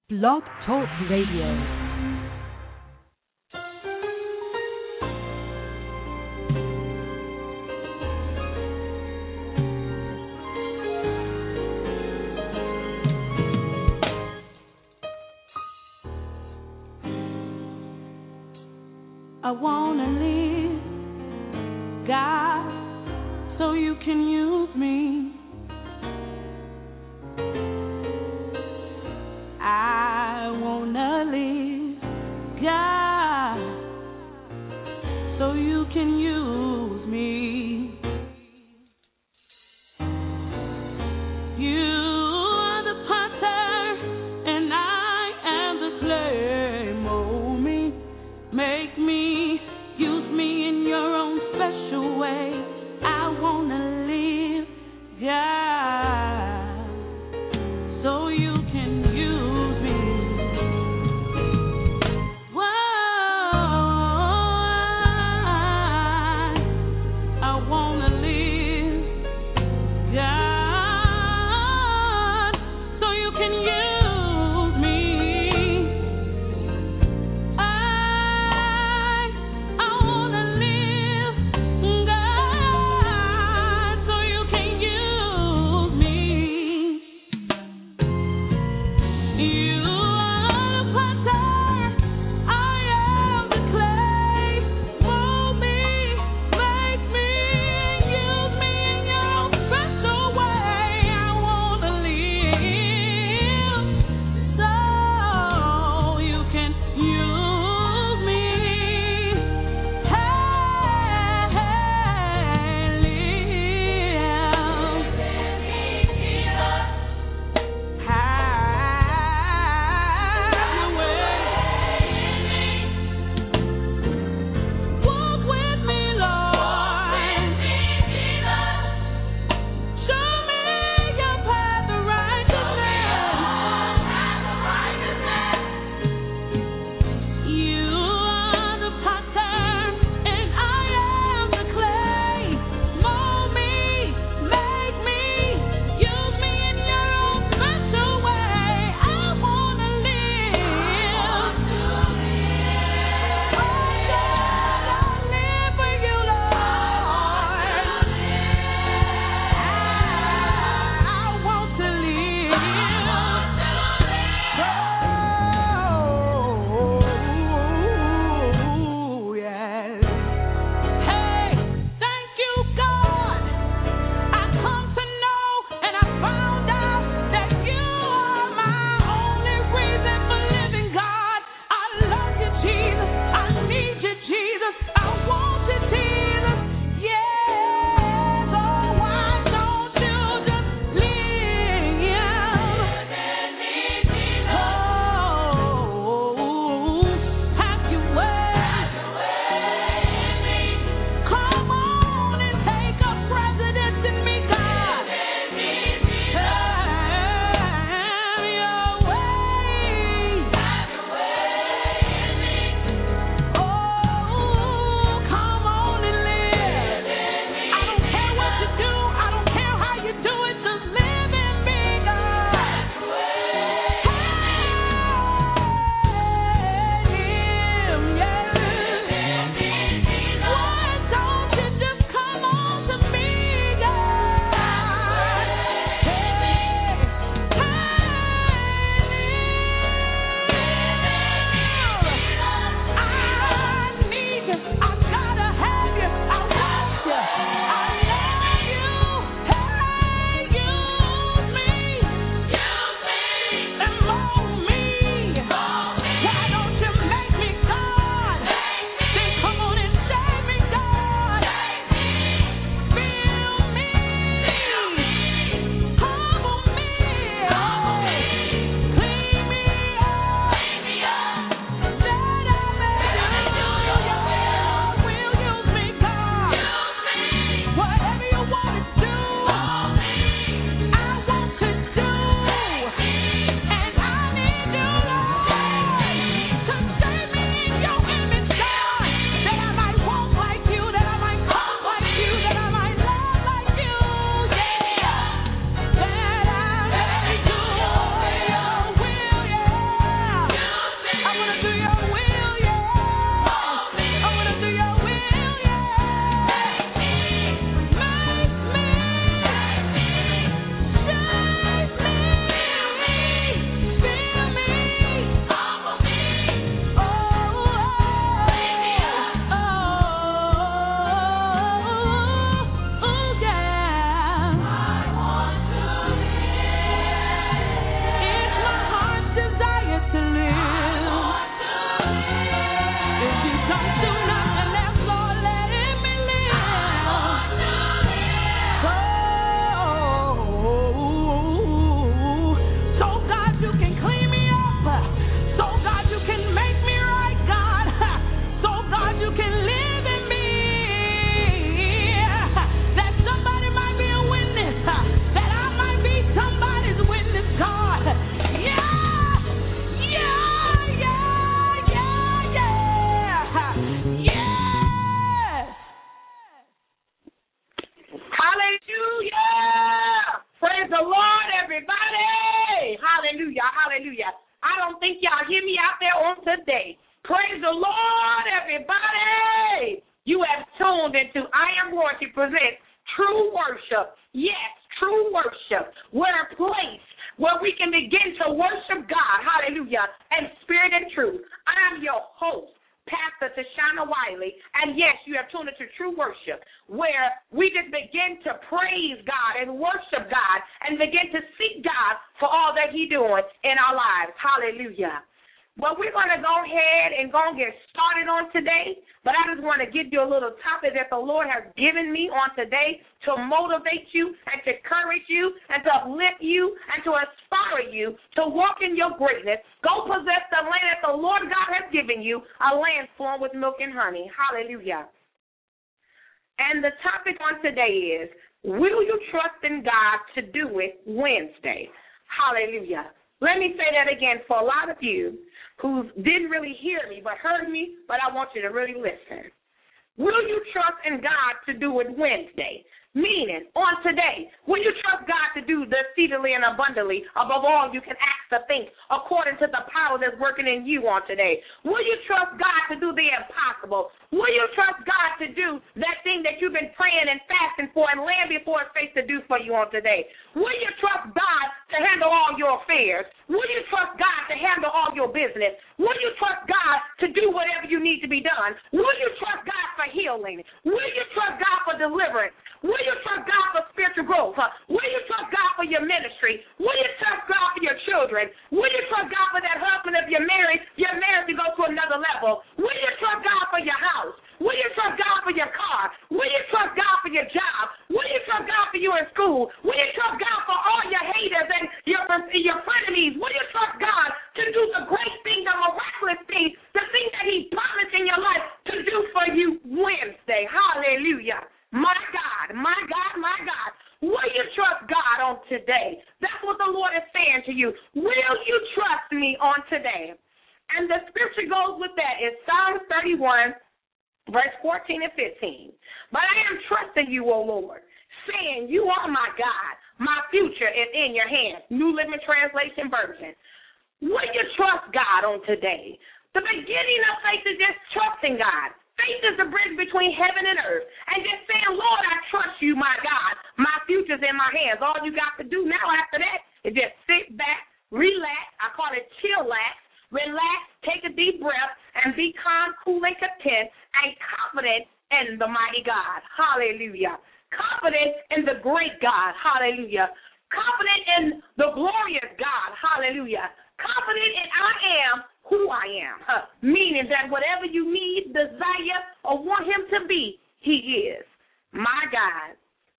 Blog Talk Radio. I wanna live, God, so you can use me. I wanna live, God, so you can use me. You are the potter, and I am the clay. Mold me, make me, use me in your own special way. I wanna live, God, so you can use me. Whoa, hallelujah, and spirit and truth. I'm your host, Pastor Tashana Wiley, and yes, you have tuned into True Worship, where we just begin to praise God and worship God and begin to seek God for all that He's doing in our lives. Hallelujah. Well, we're going to go ahead and go and get started on today, but I just want to give you a little topic that the Lord has given me on today to motivate you and to encourage you and to uplift you and to inspire you to walk in your greatness. Go possess the land that the Lord God has given you, a land flowing with milk and honey. Hallelujah. And the topic on today is, will you trust in God to do it Wednesday? Hallelujah. Let me say that again for a lot of you who didn't really hear me but heard me, but I want you to really listen. Will you trust in God to do it Wednesday? Meaning, on today, will you trust God to do the exceedingly and abundantly above all you can ask or think according to the power that's working in you on today? Will you trust God to do the impossible? Will you trust God to do that thing that you've been praying and fasting for and laying before His face to do for you on today? Will you trust God to handle all your affairs? Will you trust God to handle all your business? Will you trust God to do whatever you need to be done? Will you trust God for healing? Will you trust God for deliverance? Will you trust God for spiritual growth? Will you trust God for your ministry? Will you trust God for your children? Will you trust God for that husband if you're married to go to another level? Will you trust God for your house? Will you trust God for your car? Will you trust God for your job? Will you trust God for you in school? Will you trust God for all your haters and your frenemies? Will you trust God to do the great thing, the miraculous thing, the thing that He promised in your life to do for you Wednesday? Hallelujah. My God, my God, my God. Will you trust God on today? That's what the Lord is saying to you. Will you trust me on today? And the scripture goes with that is Psalm 31, verse 14 and 15. But I am trusting you, O Lord, saying you are my God. My future is in your hands. New Living Translation version. Will you trust God on today? The beginning of faith is just trusting God. Faith is the bridge between heaven and earth. And just saying, Lord, I trust you, my God. My future's in my hands. All you got to do now after that is just sit back, relax. I call it chillax. Relax, take a deep breath, and be calm, cool, and content, and confident in the mighty God. Hallelujah. Confident in the great God. Hallelujah. Confident in the glorious God. Hallelujah. Confident in I am who I am, meaning that whatever you need, desire, or want Him to be, He is. My God,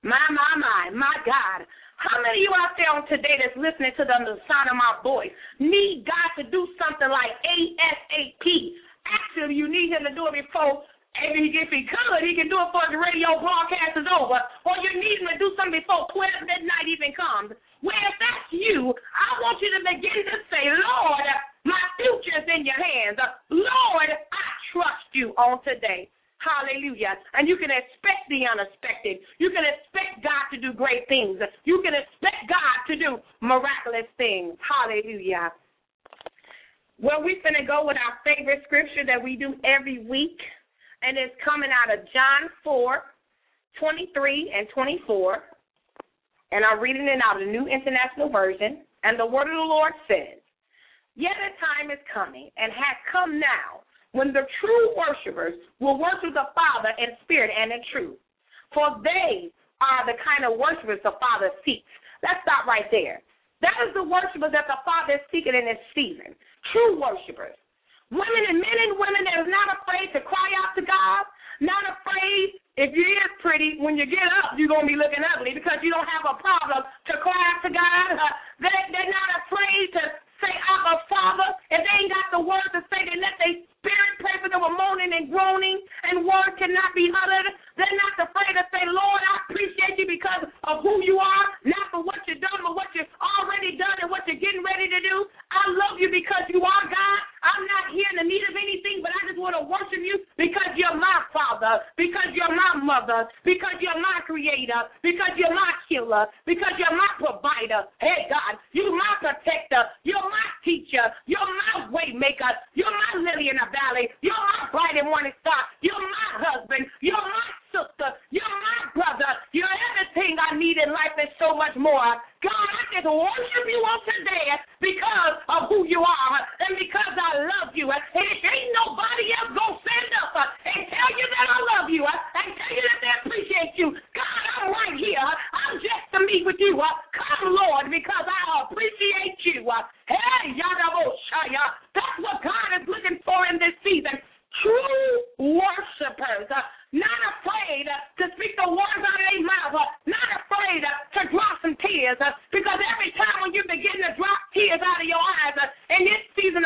my God. How many of you out there on today that's listening to the sound of my voice need God to do something like ASAP? Actually, you need Him to do it before, if He could, He can do it before the radio broadcast is over, or you need Him to do something before 12 midnight even comes. Well, if that's you, I want you to begin to say, Lord, my future is in your hands. Lord, I trust you on today. Hallelujah. And you can expect the unexpected. You can expect God to do great things. You can expect God to do miraculous things. Hallelujah. Well, we're going to go with our favorite scripture that we do every week, and it's coming out of John 4:23 and 24. And I'm reading it out of the New International Version. And the word of the Lord says, yet a time is coming and has come now when the true worshipers will worship the Father in spirit and in truth. For they are the kind of worshipers the Father seeks. Let's stop right there. That is the worshipers that the Father is seeking in this season. True worshipers. Women and men and women that are not afraid to cry out to God, not afraid, if you is pretty, when you get up, you're going to be looking ugly because you don't have a problem to cry out to God. They're not afraid to say, Abba, Father. If they ain't got the words to say, they let their spirit pray for them with moaning and groaning, and words cannot be uttered. They're not afraid to say, Lord, I appreciate you because of who you are, not for what you've done, but what you've already done and what you're getting ready to do. I love you because you are God. I'm not here in the need of anything, but I just want to worship you because you're my Father, because you're my mother, because you're my creator, because you're my healer, because you're my provider. Hey, God, you're my protector. You're my teacher. You're my way maker. You're my lily in the valley. You're my bright and morning star. You're my husband. You're my sister. You're my brother. You're everything I need in life and so much more. God, I just worship you on today because of who you are and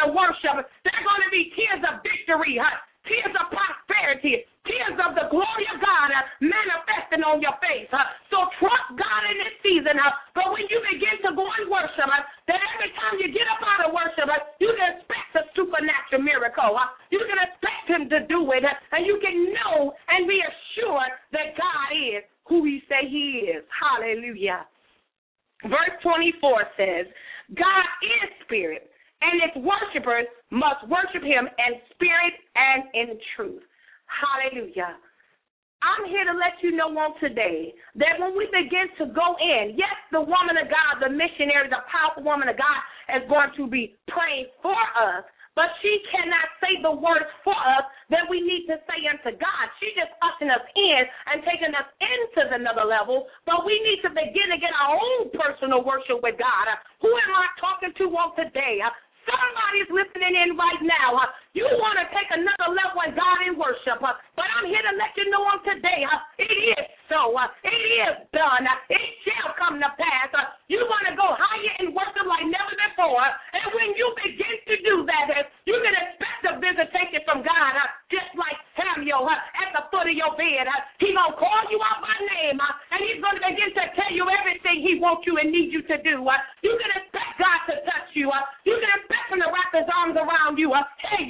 worship, there are going to be tears of victory, tears of prosperity, tears of the glory of God manifesting on your face. So trust God in this season. But when you begin to go and worship, that every time you get up out of worship, you can expect a supernatural miracle. You can expect him to do it, and you can know and be assured that God is who he say he is. Hallelujah. Verse 24 says, God is spirit, and its worshipers must worship him in spirit and in truth. Hallelujah. I'm here to let you know on today that when we begin to go in, yes, the woman of God, the missionary, the powerful woman of God is going to be praying for us, but she cannot say the words for us that we need to say unto God. She just ushering us in and taking us into another level, but we need to begin to get our own personal worship with God. Who am I talking to on today? Somebody's listening in right now. You want to take another level in God in worship, but I'm here to let you know on today, it is so. It is done. It shall come to pass. You want to go higher in worship like never before, and when you begin to do that, you can expect a visitation from God, just like Samuel at the foot of your bed. He's going to call you out by name, and he's going to begin to tell you everything he wants you and needs you to do. You can expect God to touch you. You can expect him to wrap his arms around you. Hey,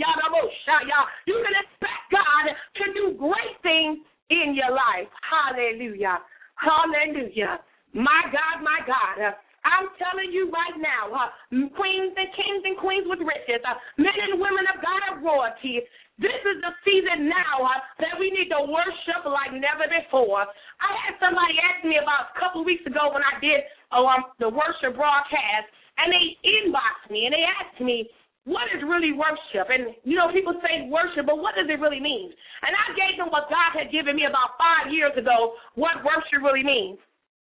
you can expect God to do great things in your life. Hallelujah. Hallelujah. My God, my God. I'm telling you right now, queens and kings and queens with riches, men and women of God of royalty, this is the season now that we need to worship like never before. I had somebody ask me about a couple of weeks ago when I did the worship broadcast, and they inboxed me and they asked me, what is really worship? And, you know, people say worship, but what does it really mean? And I gave them what God had given me about 5 years ago, what worship really means.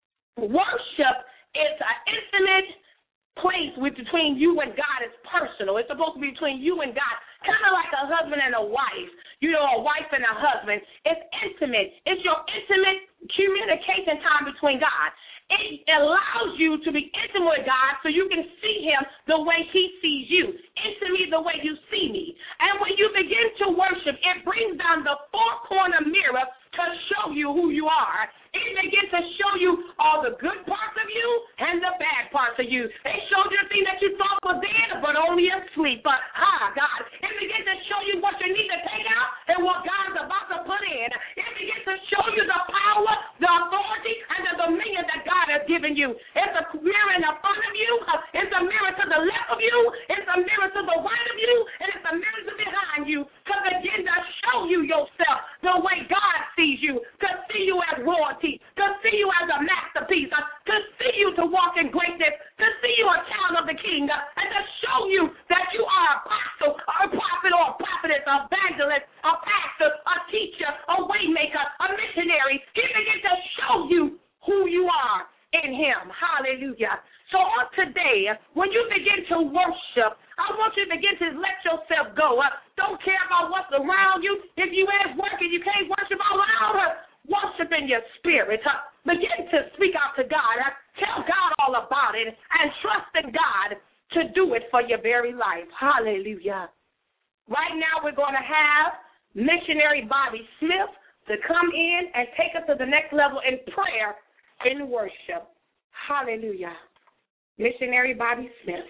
Worship is an intimate place between you and God. It's personal. It's supposed to be between you and God, kind of like a husband and a wife, you know, a wife and a husband. It's intimate. It's your intimate communication time between God. It allows you to be intimate with God so you can see him the way he sees you, intimate the way you see me. And when you begin to worship, it brings down the four-corner mirror to show you who you are. It begins to show you all the good parts of you and the bad parts of you. It shows you the thing that you thought was dead but only asleep. But, God, it begins to show you what you need to take out and what God's about to put in. It begins to show you the power, the authority, and the dominion that God has given you. It's a mirror in the front of you. It's a mirror to the left of you. It's a mirror to the right of you. And it's a mirror to behind you to begin to show you yourself the way God sees you, to see you as royalty, to see you as a masterpiece, to see you to walk in greatness, to see you a child of the King, and to show you that you are a apostle, a prophet, or a prophetess, a evangelist, a pastor, a teacher, a waymaker, a missionary. He begins to show you who you are in him. Hallelujah. So on today, when you begin to worship, I want you to begin to let yourself go. Don't care about what's around you. If you at work and you can't worship out loud, worship in your spirit. Begin to speak out to God. Tell God all about it and trust in God to do it for your very life. Hallelujah. Right now we're going to have missionary Bobby Smith to come in and take us to the next level in prayer and worship. Hallelujah. Missionary Bobby Smith.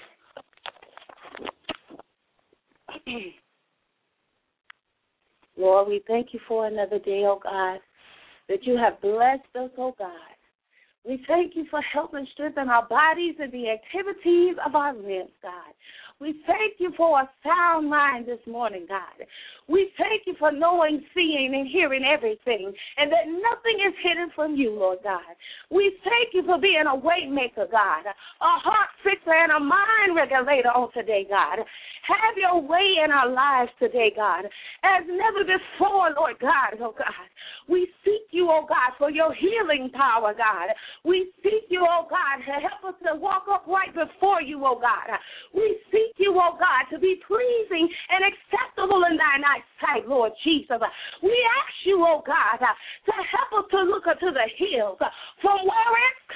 Lord, we thank you for another day, oh God, that you have blessed us, oh God. We thank you for helping strengthen our bodies and the activities of our limbs, God. We thank you for a sound mind this morning, God. We thank you for knowing, seeing, and hearing everything, and that nothing is hidden from you, Lord God. We thank you for being a way maker, God, a heart fixer and a mind regulator on today, God. Have your way in our lives today, God, as never before, Lord God, oh God. We seek you, oh God, for your healing power, God. We seek you, oh God, to help us to walk upright before you, oh God. We seek you, oh God, to be pleasing and acceptable in thine eyesight, Lord Jesus. We ask you, oh God, to help us to look unto the hills from where it's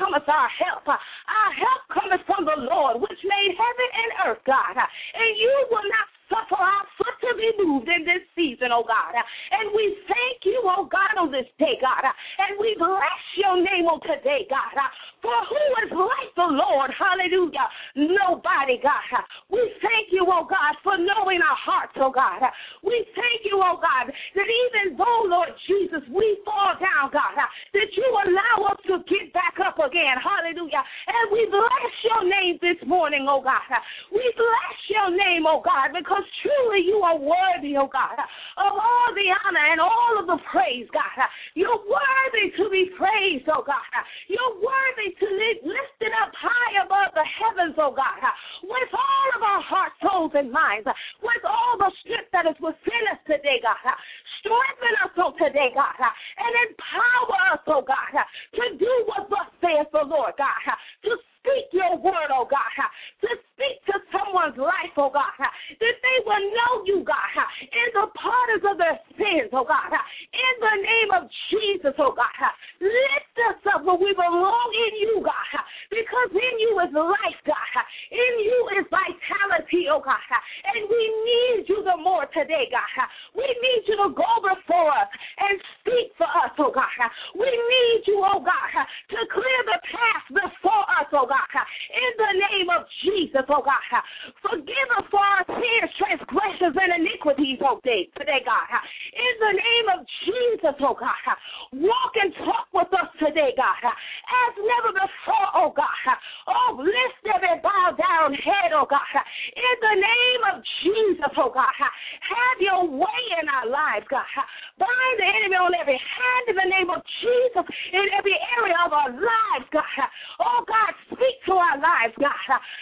cometh our help. Our help cometh from the Lord, which made heaven and earth, God. And you will not suffer our foot to be moved in this season, oh God. And we thank you, oh God, on this day, God. And we bless your name on today, God. For who is like the Lord? Hallelujah. Nobody, God. We thank you, oh God, for knowing our hearts, oh God. We thank you, oh God, that even though, Lord Jesus, we fall down, God, that you allow us to get back up again. Hallelujah. And we bless your name this morning, oh God. We bless your name, oh God, because truly you are worthy, oh God, of all the honor and all of the praise, God. You're worthy to be praised, oh God. You're worthy to be lifted up high above the heavens, oh God, with all of our hearts, souls, and minds, with all the strength that is within us today, God. Strengthen us, oh, today, God, and empower us, oh God, to do what thus saith the Lord, God, to speak your word, oh God, to speak to someone's life, oh God, that they will know you, God, in the pardons of their sins, oh God, in the name of Jesus, oh God. Lift us up where we belong in you, God, because in you is life, God. In you is vitality, oh God, and we need you the more today, God. We need you to go before us and speak for us, oh God. We need you, oh God, to clear the path before us, oh God, in the name of Jesus, oh God. Forgive us for our sins, transgressions, and iniquities, oh today, God. In the name of Jesus, oh God. Walk and talk with us today, God, as never before, oh God. Oh, lift every bow down head, oh God. In the name of Jesus, oh God. Have your way in our lives, God. Bind the enemy on every hand in the name of Jesus, in every area of our lives, God. Oh God, speak to our lives, God.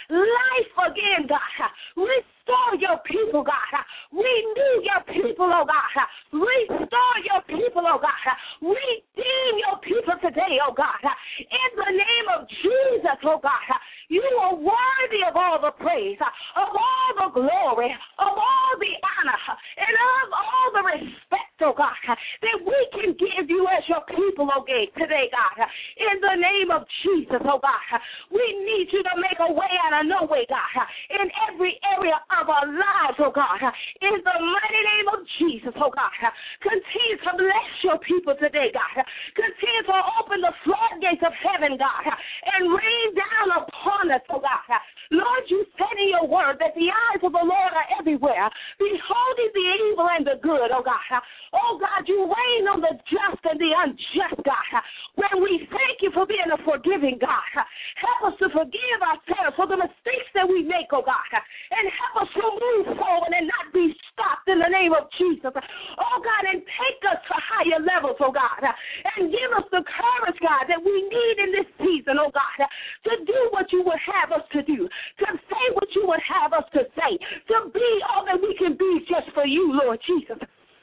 Life again, God. Restore your people, God. Renew your people, oh God. Restore your people, oh God. Redeem your people today, oh God. In the name of Jesus, oh God. You are worthy of all the praise, of all the glory, of all the honor, and of all the respect, oh God, that we can give you as your people, oh God, today, God. In the name of Jesus, oh God, we need you to make a way out of no way, God, in every area of our lives, oh God. In the mighty name of Jesus, oh God, continue to bless your people today, God. Continue to open the floodgates of heaven, God, and rain down upon us, oh God. Lord, you said in your word that the eyes of the Lord are everywhere, beholding the evil and the good, oh God. Oh God, you reign on the just and the unjust, God. When we thank you for being a forgiving God, help us to forgive ourselves for the mistakes that we make, oh God, and help us to move forward and not be stopped in the name of Jesus. Oh God, and take us to higher levels, oh God, and give us the courage, God, that we need in this season, oh God, to do what you would have us to do, to say what you would have us to say, to be all that we can be just for you, Lord Jesus.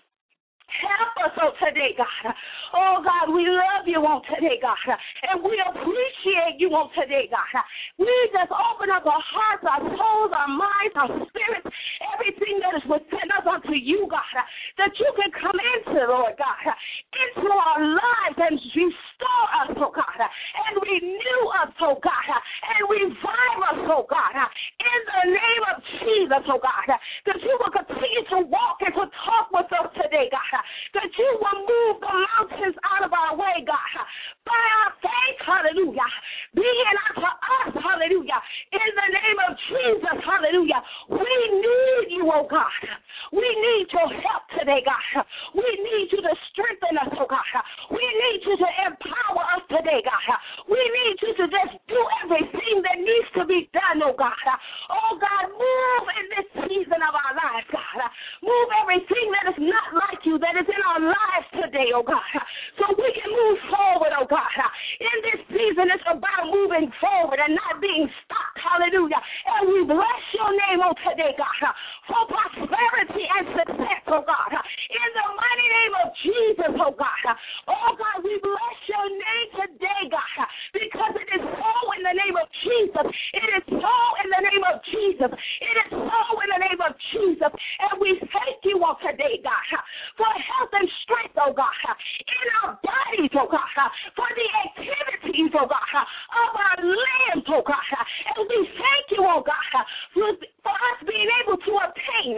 Help us on today, God. Oh, God, we love you on today, God. And we appreciate you on today, God. We just open up our hearts, our souls, our minds, our spirits, everything that is within us unto you, God, that you can come into, Lord God, into our lives and restore us, oh God, and renew us, oh God, and revive us, oh God, in the name of Jesus, oh God, that you will continue to walk and to talk with us today, God, that you will move the mountains out of our way, God, by our faith, hallelujah, being unto us, hallelujah, in the name of Jesus, hallelujah. We need you, oh God. We need your help today, God. We need you to strengthen us, oh God. We need you to empower us today, God. We need you to just do everything that needs to be done, oh God. Oh God, move in this season of our lives, God. Move everything that is not like you, that is in our lives today, oh God, so we can move forward, oh God. In this season, it's about moving forward and not being stopped, hallelujah. And we bless your name on today, God, for prosperity and success, oh God. In the mighty name of Jesus, oh God. Oh God, we bless your name today, God, because it is so in the name of Jesus. It is so in the name of Jesus. It is so in the name of Jesus. And we thank you on today, God, for health and strength, oh God, in our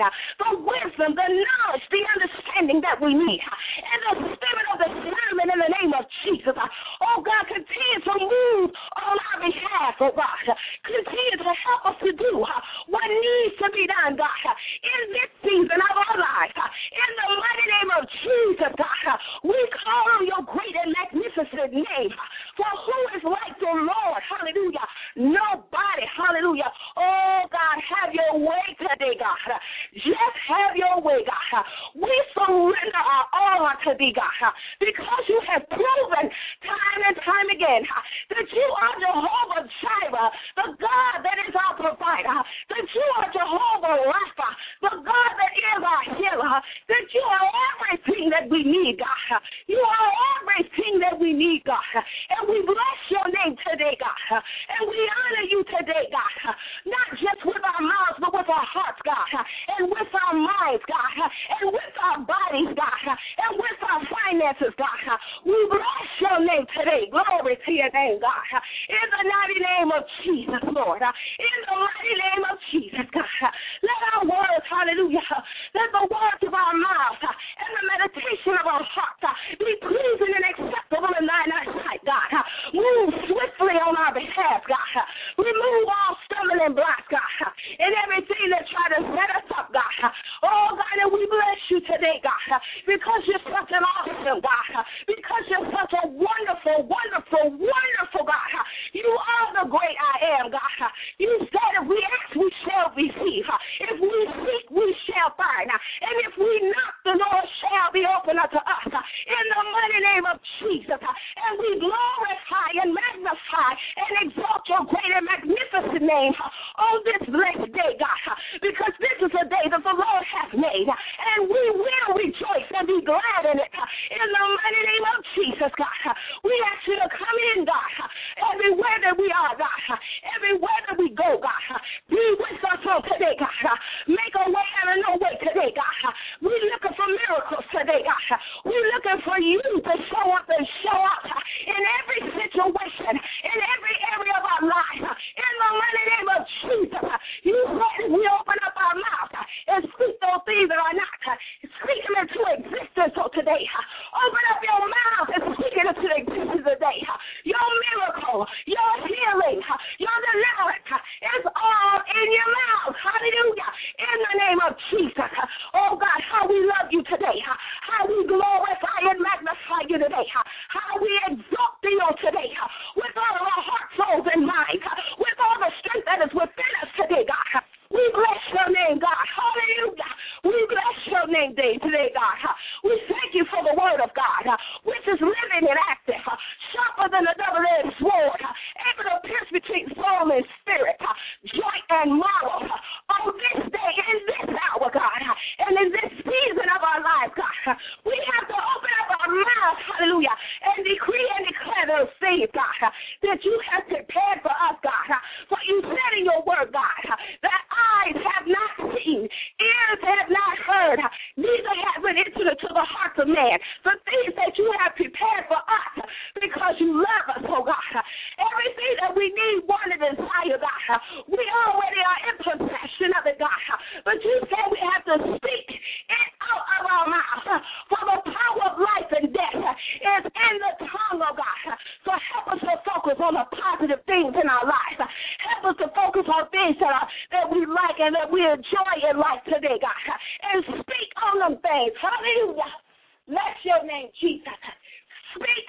the wisdom, the knowledge, the understanding that we need, and the spirit of discernment in the name of Jesus. Oh, God, continue to move on our behalf, oh, God. Continue to help us to do what needs to be done, God, in this season of our lives. In the mighty name of Jesus, God, we call on your great and magnificent name. For who is like the Lord? Hallelujah. Nobody. Hallelujah. Oh, God, have your way today, God. Just have your way, God. We surrender our all unto thee, God, because you have proven time and time again that you are Jehovah Jireh, the God that is our provider, that you are Jehovah Rapha, the God that is our healer, that you are everything that we need, God. You are everything that we need, God. And we bless your name today, God. And we honor you today, God. Not just with our mouths, but with our hearts, God. And with our minds, God. And with our bodies, God. And with our finances, God. We bless your name today. Glory to your name, God. In the mighty name of Jesus, Lord. In the mighty name of Jesus, God. Let our words, hallelujah, let the words of our mouth and the meditation of our heart be pleasing and acceptable in thine sight, God. Move swiftly on our behalf, God. Remove all stumbling blocks, God, and everything that try to set us up, God. Oh, God, and we bless you today, God, because you're such an awesome God, because you're such a wonderful, wonderful, wonderful God. You are the great I am, God. You said if we ask, we shall receive. If we seek, we shall find. And if we knock, the door shall be open unto us. In the mighty name of Jesus. And we glorify and magnify and exalt your great and magnificent name on this blessed day, God. Because this is a day that the Lord has made. And we will rejoice and be glad in it. In the mighty name of Jesus, God. We ask you to come in, God. Everywhere that we are, God. Everywhere that we go, God. Be with us on today, God. Make a way out of no way today, God. We're looking for miracles today, God. We're looking for you to show up and show up in every situation, in every area of our life. In the mighty name of Jesus, you said we open up our mouth and speak those things that are not. Speak them into existence so today. Open up your mouth and speak it into existence today. Your miracle, your healing, your deliverance is all in your mouth. Hallelujah. In the name of Jesus. Oh, God, how we love you today. How we glorify and magnify you today. How we exalt thee on today. With all of our heart, souls, and minds. With all the strength that is within us today, God. We bless your name, God. Hallelujah. We bless your name today, God. We thank you for the word of God, which is living and active, sharper than a double-edged sword, able to pierce between soul and spirit, joint and marrow. On this day, in this hour, God, and in this season of our lives, God, we have to open up our mouth, hallelujah, and decree and declare those things, God, that you have prepared for us, God. For you said in your word, God, that eyes have not seen, ears have not heard, neither have it entered into the hearts of man, the things that you have prepared for us because you love us, oh God. Everything that we need, want, and desire, God, we already are in possession of it, God. But you said we have to speak it out of our mouth, for the power of life and death is in the tongue, oh God. So help us to focus on the positive things in our life. Help us to focus on things that we like and that we enjoy in life today, God. And speak on them things. Hallelujah. Bless your name, Jesus. Speak.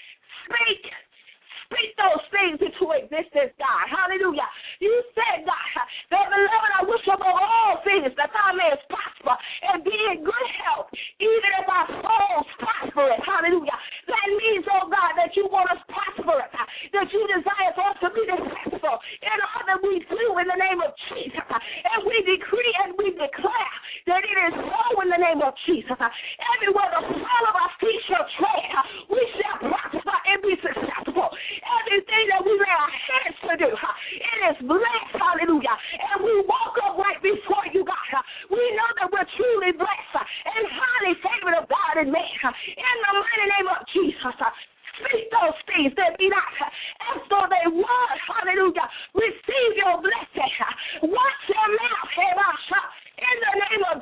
Speak those things into existence, God. Hallelujah. You said, God, that beloved, I wish above all things that thou mayest prosper and be in good health, even as our souls prosper. Hallelujah. That means, oh God, that you want us prosperous, that you desire for us to be successful in all that we do in the name of Jesus. And we decree and we declare that it is so in the name of Jesus. Everywhere the sole of our feet shall tread, we shall prosper and be successful. Everything that we lay our hands to do, it is blessed, hallelujah. And we walk up right before you, God. We know that we're truly blessed and highly favored of God and man. In the mighty name of Jesus, speak those things that be not as though they were, hallelujah. Receive your blessing. Watch your mouth, in the name of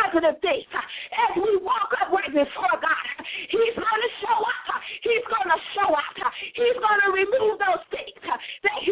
positive things. As we walk up right before God, He's going to show up. He's going to show up. He's going to remove those things that He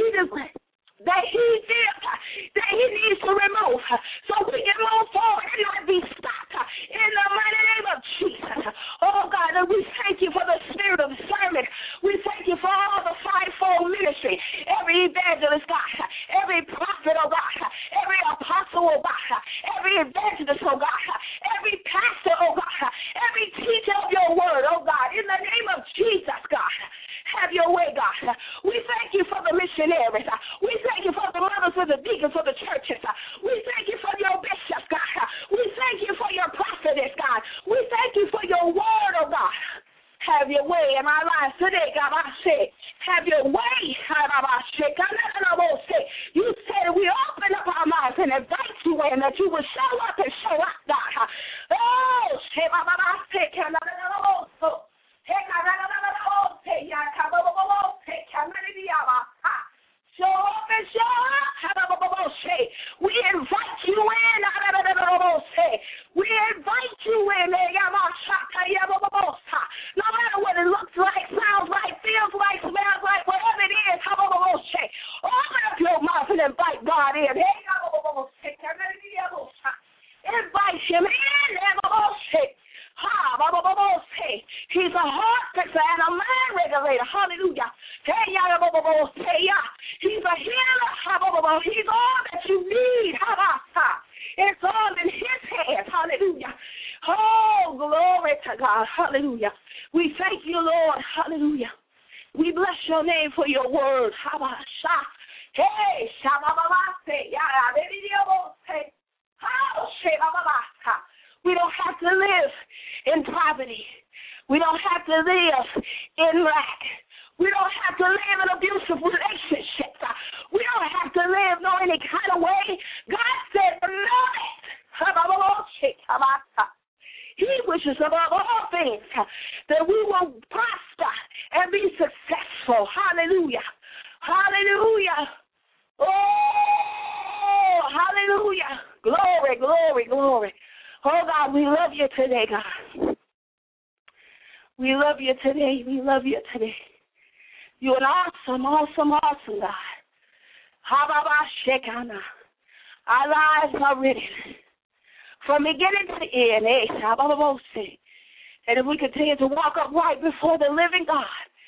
needs to remove, so we can move forward and not be stopped. In the mighty name of Jesus. Oh God, and we thank you for the spirit of discernment. We thank you for all the fivefold ministry, every evangelist, God, every prophet, oh God, every apostle, oh God, every evangelist, oh God, every pastor, oh God, every teacher of your word, oh God, in the name of Jesus, God. Have your way, God. We thank you for the missionaries. We thank you for the mothers, for the deacons, for the churches. We thank you for your bishops, God. We thank you for your prophetess, God. We thank you for your word, oh God. Have your way in our lives today, God. I say, have your way. You said we open up our mouths and invite you in, that you will show up and show up, God. Oh, show up and show up. We invite you in. We invite you in. No matter what it looks like, sounds like, feels like, smells like, whatever it is, open up your mouth and invite God in. Invite Him in. He's a heart fixer and a mind regulator. Hallelujah. He's a healer. He's all that you need. It's all in His hands. Hallelujah. Oh, glory to God. Hallelujah. We thank you, Lord. Hallelujah. We bless your name for your word. We don't have to live in poverty. We don't have to live in lack. We don't have to live in abusive relationships. We don't have to live no any kind of way. God said, love it. He wishes above all things that we will prosper and be successful. Hallelujah. Hallelujah. Oh, hallelujah. Glory, glory, glory. Oh, God, we love you today, God. We love you today. We love you today. You're an awesome, awesome, awesome God. Our lives are written from beginning to end. And if we continue to walk upright before the living God,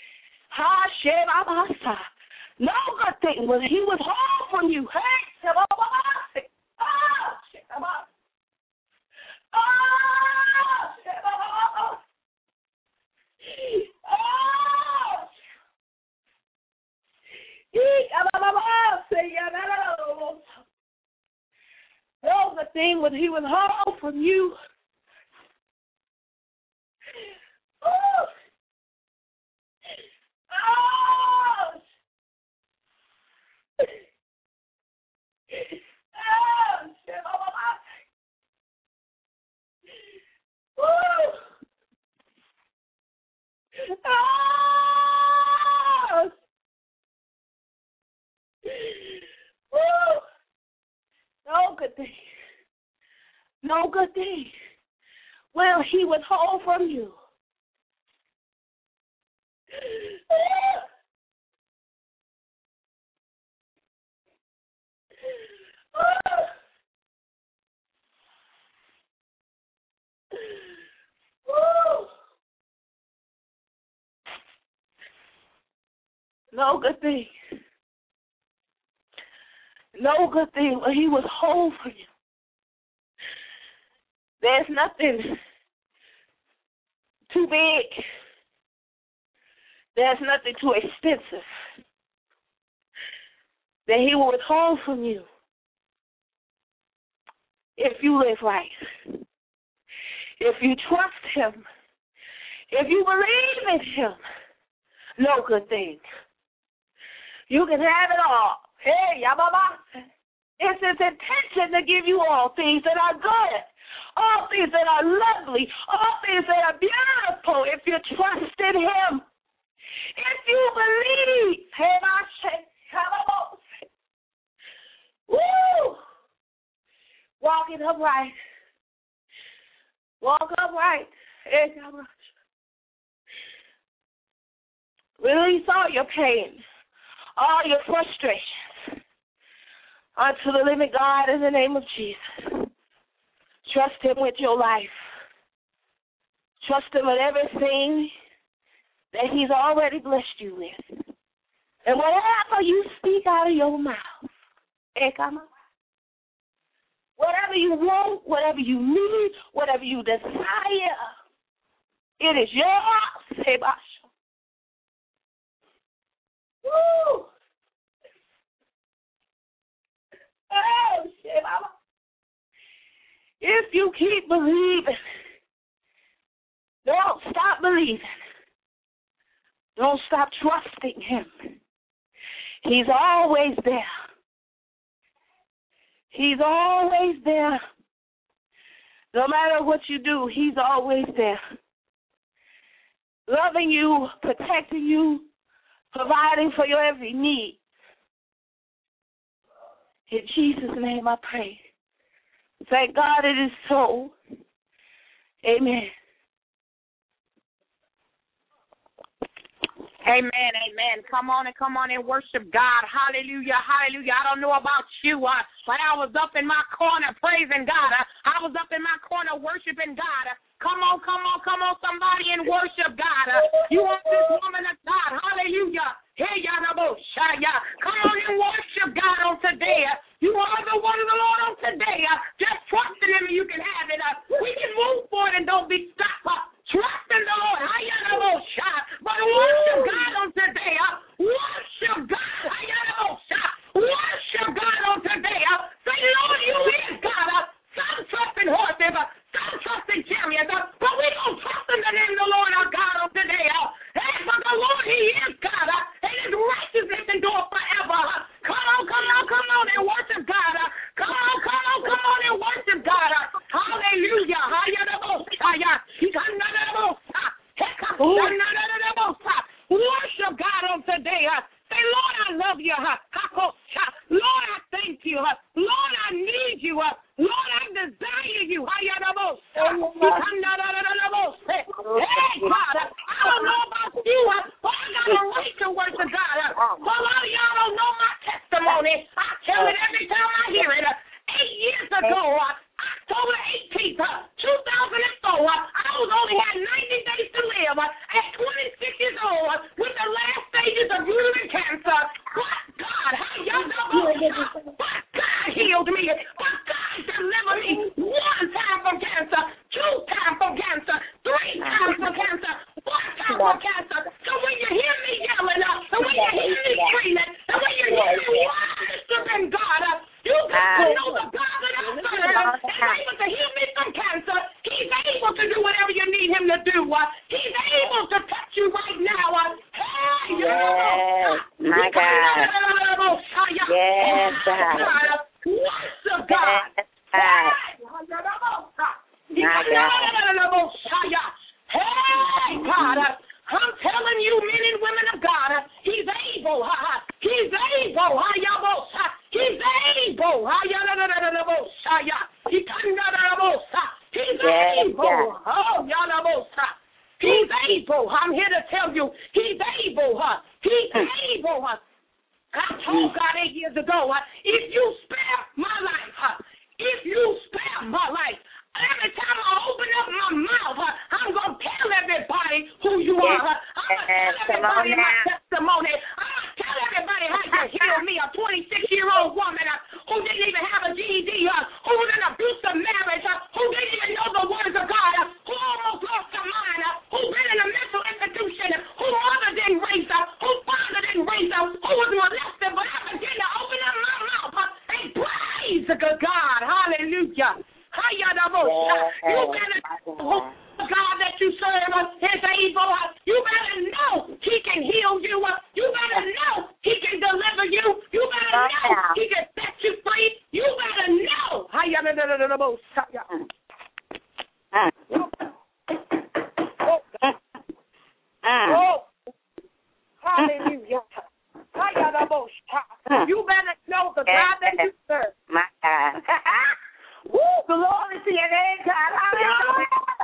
no good thing will He withhold from you. No good thing will He withhold from you. No good thing. No good thing will He withhold from you. No good thing. No good thing will He withhold from you. There's nothing too big. There's nothing too expensive that He will withhold from you if you live right. If you trust Him. If you believe in Him. No good thing. You can have it all. Hey, Yababa. It's His intention to give you all things that are good, all things that are lovely, all things that are beautiful if you trust in Him. If you believe, woo, walking upright Walk upright. Release all your pain, all your frustrations unto the living God in the name of Jesus. Trust him with your life. Trust him with everything that he's already blessed you with. And whatever you speak out of your mouth, whatever you want, whatever you need, whatever you desire, it is yours. Woo! Oh, shit, mama. If you keep believing, don't stop believing. Don't stop trusting him. He's always there. He's always there. No matter what you do, he's always there. Loving you, protecting you, providing for your every need. In Jesus' name I pray. Thank God it is so. Amen. Amen, amen. Come on and worship God. Hallelujah, hallelujah. I don't know about you, but I was up in my corner praising God. I was up in my corner worshiping God. Come on, somebody, and worship God. You want this woman of God. Hallelujah. Hey, come on and worship God on today. You are the one of the Lord on today. Just trust in him and you can have it. We can move forward and don't be stopped. Trust in the Lord. But worship God on today. Worship God. Worship God on today. Say, Lord, you is God. Some trust in horses. Some trust in chariots. But we don't trust in the name of the Lord our God on today. Hey, but the Lord, he is God. And his righteousness endure forever. Come on and worship God. Come on and worship God. Hallelujah. Worship God on today. Say, Lord, I love you. Lord, I thank you. Lord, I need you. Lord, I desire you. Hey, God, I don't know about you, but I got a right to worship God. A lot of y'all don't know my testimony. I tell it every time I hear it. 8 years ago, October 18th, 2004, I was only had 90 days to live at 26 years old with the last stages of uterine cancer. But God, but God healed me. But God delivered me 1 time from cancer, 2 times from cancer, 3 times from cancer, 1 time from cancer. So when you hear me yelling, and when you hear me screaming, and when you hear me worshiping God, you got to know the God that I serve is able to heal me from cancer. He's able to do whatever you need him to do. He's able to touch you right now. Hey, my God. Yes, God. Worship God. Hey, God. I'm telling you, men and women of God, he's able. He's able. He's able. He's able. He's able. I'm here to tell you, he's able. He's able. I told God 8 years ago, if you spare my life, every time I open up my mouth, I'm going to tell everybody who you are. I'm going to tell everybody my testimony. I'm going to tell everybody how you healed me, a 26-year-old woman who didn't even have a GED, who was in an abusive marriage, who didn't even know the words of God, who almost lost her mind, who been in a mental institution, whose mother didn't raise her, whose father didn't raise her, who was molested, but I began to open up my mouth and praise the good God. Hallelujah. You better know God that you serve is able. You better know he can heal you. You better know he can deliver you. You better know he can set you free. You better know. Hallelujah. You better know the God that you serve. My God. Woo, glory to your name, God. Hallelujah.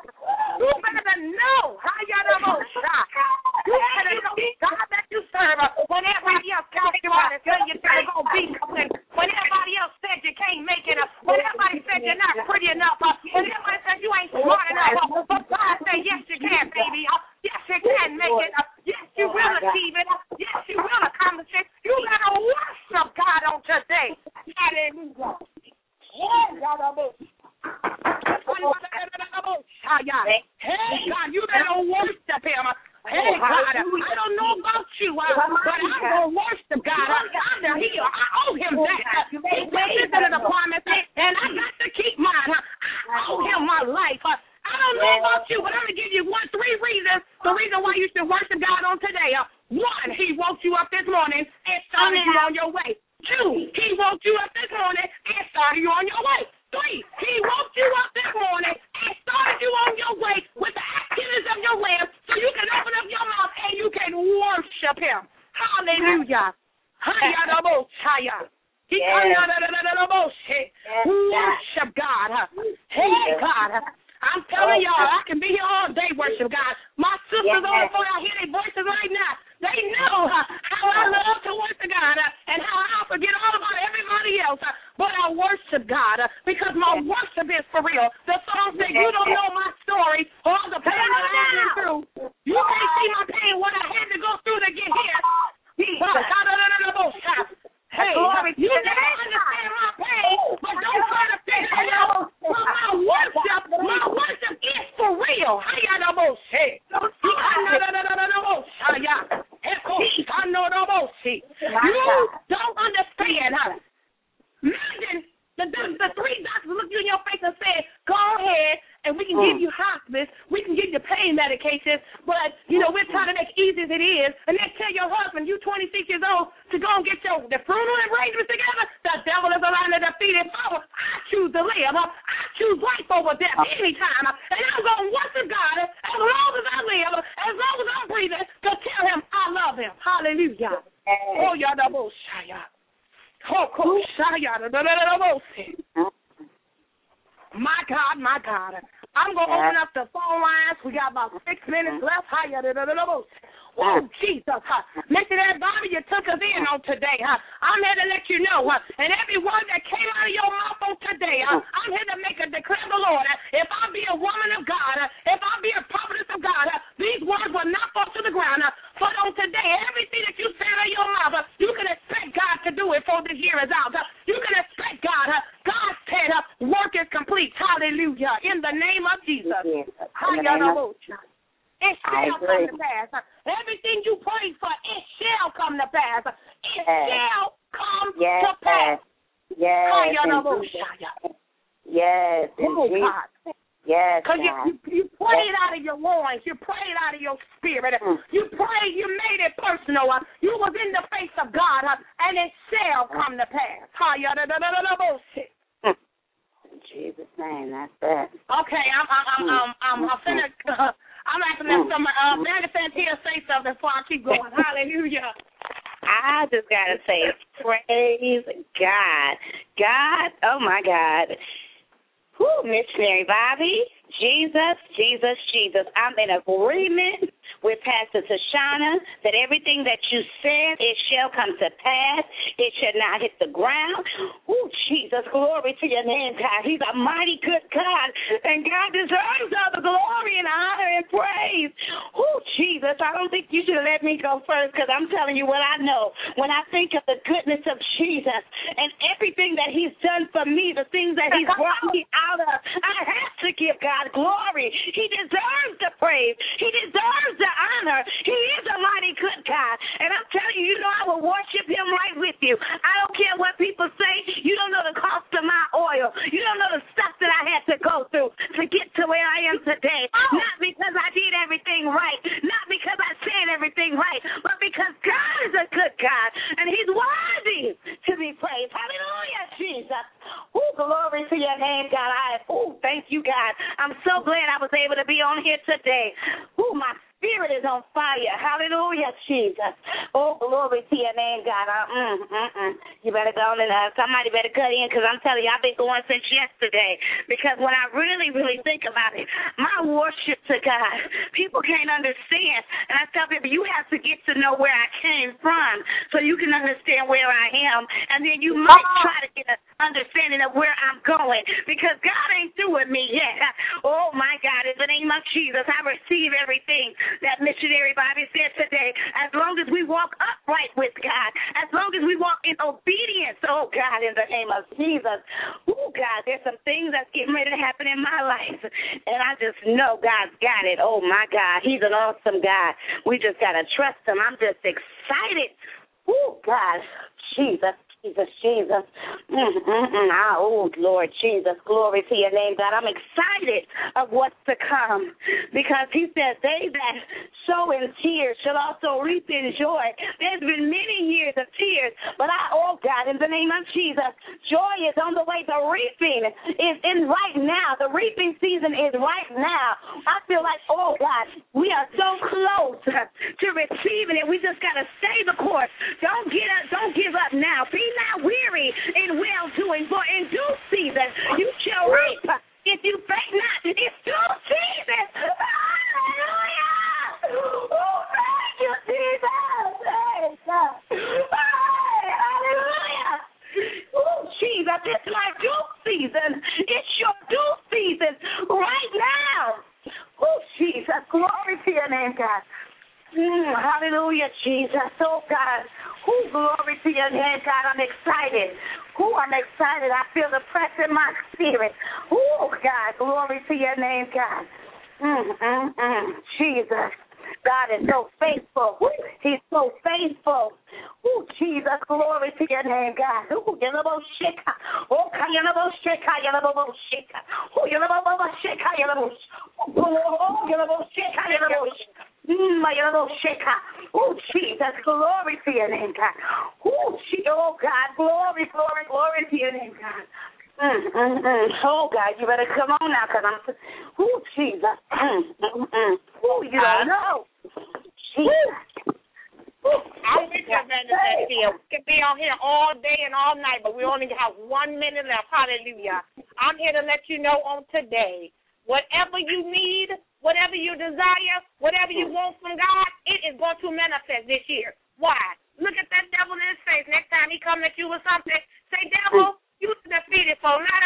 You better know the God that you serve. When everybody else tells you all this, you're going to be coming. When everybody else said you can't make it, when everybody said you're not pretty enough, when everybody said you ain't smart enough, but God said, yes, you can, baby. Yes, you can make it. Yes, you will achieve it. Yes, you will accomplish it. You got to worship God on today. Hallelujah. Hey, God, you better worship him. Hey, God, I don't know about you, but I'm going to worship God. I owe him that. He put this in the promise, and I got to keep mine. I owe him my life. I don't know about you, but I'm going to give you three reasons, the reason why you should worship God on today. One, he woke you up this morning and started you on your way. Two, he woke you up this morning and started you on your way. Three, he woke you up this morning and started you on your way with the activities of your limbs so you can open up your mouth and you can worship him. Hallelujah. Worship God. Hey, God. I'm telling y'all, I can be here all day worship God. My sisters on the phone, I hear their voices right now. They know how I love to worship God and how I forget all about everybody else. But I worship God because my worship is for real. The song said, you don't know my story or all the pain that I've been through. You can't see my pain, what I had to go through to get here. Hey, you never understand my pain, but don't try to figure it out. My worship is for real. You don't understand. Imagine the three doctors looked you in your face and said, go ahead and we can give you hospice, we can give you pain medications, but, we're trying to make it easy as it is, and then tell your husband, you 26 years old, to go and get the funeral arrangements together. The devil is alive and defeated foe. I choose to live. I choose life over death anytime, and I'm going to worship God as long as I live, as long as I'm breathing, to tell him I love him. Hallelujah. Oh, y'all double shaya. My God, my God. I'm going to open up the phone lines. We got about 6 minutes left. Oh, Jesus. Mr. Bobby, you took us in on today. I'm here to let you know. And every word that came out of your mouth on today, I'm here to make a declare the Lord. If I be a woman of God, if I be a prophetess of God, these words will not fall to the ground. For on today, everything that you said out of your mouth, you can expect God to do it before this year is out. You can expect God. God said work is complete. Hallelujah. In the name of Jesus. It shall come to pass. Everything you pray for, it shall come to pass. It shall come to pass. Yes. Yes. Oh, God. Yes. Because you prayed out of your loins. You prayed out of your spirit. You prayed. You made it personal. You was in the face of God, and it shall come to pass. In Jesus' name, that's it. Okay, I'm asking that somebody, Mary Santia say something before I keep going. Hallelujah. I just got to say, praise God. God, oh, my God. Missionary Bobby, Jesus. I'm in agreement with Pastor Tashana that everything that you said, it shall come to pass. It shall not hit the ground. Oh, Jesus, glory to your name, God. He's a mighty good God, and God deserves all the glory and honor and praise. Oh, Jesus, I don't think you should let me go first because I'm telling you what I know. When I think of the goodness of Jesus and everything that he's done for me, the things that he's brought me out of, I have to give God glory. He deserves the praise. He deserves the honor. He is a mighty good God. And I'm telling you, I will worship him right with you. I don't care what people say. You don't know the cost of my oil. You don't know the stuff that I had to go through to get to where I am today. Not because I did everything right. Not because I said everything right. But because God is a good God. And he's worthy to be praised. Hallelujah, Jesus. Glory to your name, God. Thank you, God. I'm so glad I was able to be on here today. My spirit is on fire. Hallelujah, Jesus. Oh, glory to your name, God. You better go on and somebody better cut in, because I'm telling you, I've been going since yesterday. Because when I really, really think about it, my worship to God, people can't understand. And I tell people, you have to get to know where I came from so you can understand where I am. And then you might try to get an understanding of where I'm going, because God ain't through with me yet. Oh, my God, in the name of Jesus, I receive everything that missionary Bobby said today. As long as we walk upright with God, as long as we walk in obedience, oh, God, in the name of Jesus. Oh, God, there's some things that's getting ready to happen in my life, and I just know God's got it. Oh, my God, he's an awesome God. We just got to trust him. I'm just excited. Oh, God, Jesus. Jesus. Oh, Lord Jesus, glory to your name, God. I'm excited of what's to come, because he says, they that sow in tears shall also reap in joy. There's been many years of tears, but oh, God, in the name of Jesus, joy is on the way. The reaping is in right now. The reaping season is right now. I feel like, oh, God, we are so close to receiving it. We just got to stay the course. Don't give up now. Be not weary in well-doing, for in due season you shall reap. If you faint not, it's due season. Hallelujah! Oh, thank you, Jesus. Hallelujah! Oh, Jesus, it's my due season. It's your due season right now. Oh, Jesus, glory to your name, God. Hallelujah, Jesus. Oh, God. Oh, glory to your name, God. I'm excited. Oh, I'm excited. I feel the press in my spirit. Oh, God. Glory to your name, God. Jesus. God is so faithful. He's so faithful. Oh, Jesus. Glory to your name, God. Oh, Yalaboshika. Oh, Yalaboshika. Yalaboshika. Oh, Yalaboshika. Yalaboshika. Oh, Yalaboshika. Yalaboshika. Oh, Jesus, glory to your name, God. Oh, God, glory to your name, God. Oh, God, you better come on now, because I'm, oh, Jesus. Oh, you don't know. Jesus. I'm with you, Evangelist Cynthia. We can be on here all day and all night, but we only have 1 minute left. Hallelujah. I'm here to let you know on today, whatever you need, whatever you desire, whatever you want from God, it is going to manifest this year. Why? Look at that devil in his face. Next time he comes at you with something, say, devil, you defeated, so let